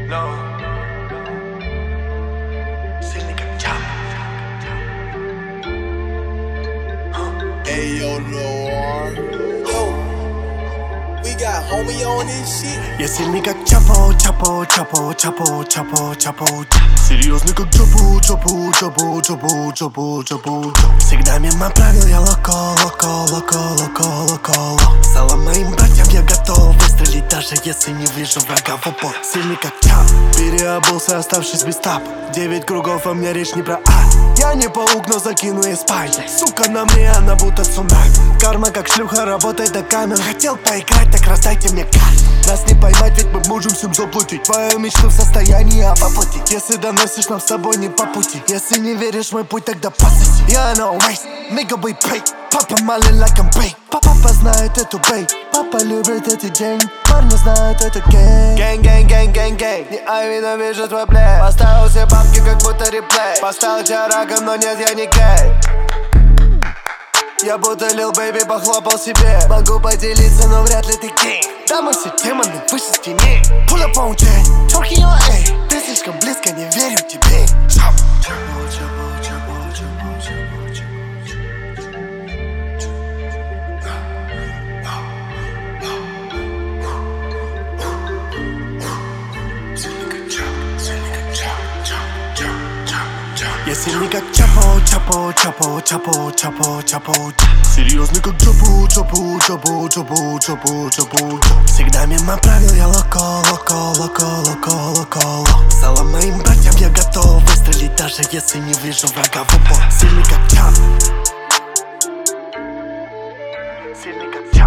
No. Sydney got chop. Ayo, Lord. We got homie on this shit. Я сильный как Чапо, Чапо, Чапо, Чапо, Чапо, Чапо. Серьезный как Чапо, Чапо, Чапо, Чапо, Чапо, Чапо. Всегда мимо правил я локо, локо, локо, локо, локо. Стала моим братьям, я готов выстрелить, даже если не вижу врага в упор. Сильный как Чап, переобулся, оставшись без тап. 9 кругов, а мне речь не про Я не паук, но закину и спать. Сука, на мне она будто цунами. Карма как шлюха, работает до камер. Хотел поиграть, так раздайте мне карт. Нас не поймать, ведь мы можем всем заплатить. Твою мечту в состоянии воплотить. Если доносишь, нам с тобой не по пути. Если не веришь в мой путь, тогда пососи. Я no waste, nigga we pay. Папа малый like I'm bait. Папа знает эту бейт. Папа любит эти деньги. Парни знают это гэнг. Гэнг, гэнг, гэнг, гэнг, гэнг. Не ненавижу твой плей. Поставил все бабки, как будто реплей. Поставил тебя раком, но нет, я не гей. Я будто Lil Baby похлопал себе. Могу поделиться, но вряд ли ты гей. Да мы все демоны выше стены. Pull up on J, Turkey on A. Ты слишком близко, не верю тебе. Я сильный как Чапо, Чапо, Чапо, Чапо, Чапо, Чапо. Серьезный как Чапо, Чапо, Чапо, Чапо, Чапо, Чапо. Всегда мимо правил я локо, локо, локо, локо, локо. Стала моим братьям, я готов выстрелить, даже если не вижу врага в упор. Сильный как Чап. Сильный как Чап.